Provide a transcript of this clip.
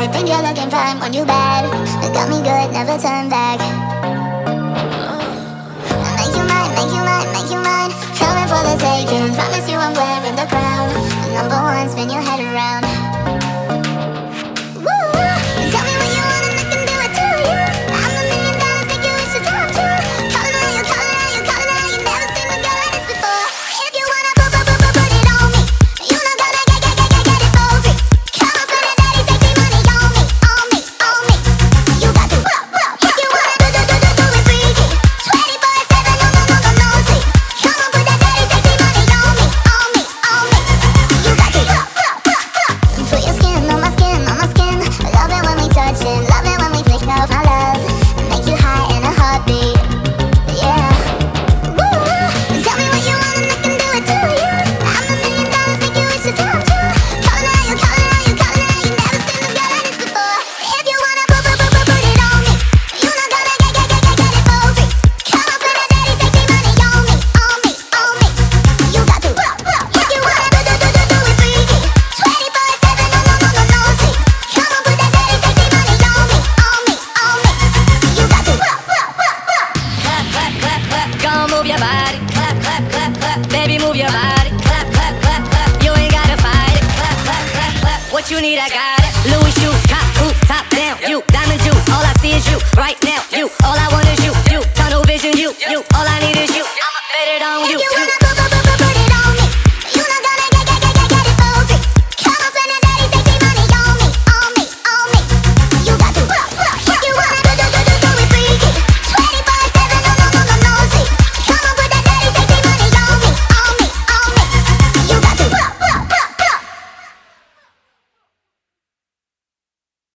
Think you're looking fine when you bad. It got me good, never turn back. Make you mine, make you mine, make you mine. Coming for the taking. Promise you I'm wearing the crown. Number one, spin your head around. Woo! Tell me what you want and I can do it to you. I'm $1,000,000, make your wishes come true. Calling out you, calling out you, calling out you. Never seen a girl like this before. If you wanna put it on me, you know gonna get it for free. Come on, spend it, daddy, take the money on me, on me, on me. You got to. If you wanna do it freaky, 24/7, no sleep. Come on, put that daddy, take the money on me, on me, on me. You got to. Put your skin on my skin, on my skin. Love it when we touchin', love it when we flick off my love. Make you high in a heartbeat, yeah. Woo! Tell me what you want and I can do it to you. I'm $1,000,000, make your wishes come true. Calling out you, calling out you, calling out you. Never seen a girl like this before. If you wanna put it on me, you know gonna get it for free. Come on, spend it, daddy, take the money on me, on me, on me. You got to. If you wanna do it freaky, 24/7, no sleep. Come on, put that daddy, take the money on me, on me, on me. You got to. Clap, clap, clap, clap. Go move your body. Clap, clap, clap, clap. Baby, move your body. Clap, clap, clap, clap. You ain't gotta fight it. Clap, clap, clap, clap. What you need, I got it. Louis shoes, cop, hoop, top down. You, diamond juice. All I see is you right now. You, all I want.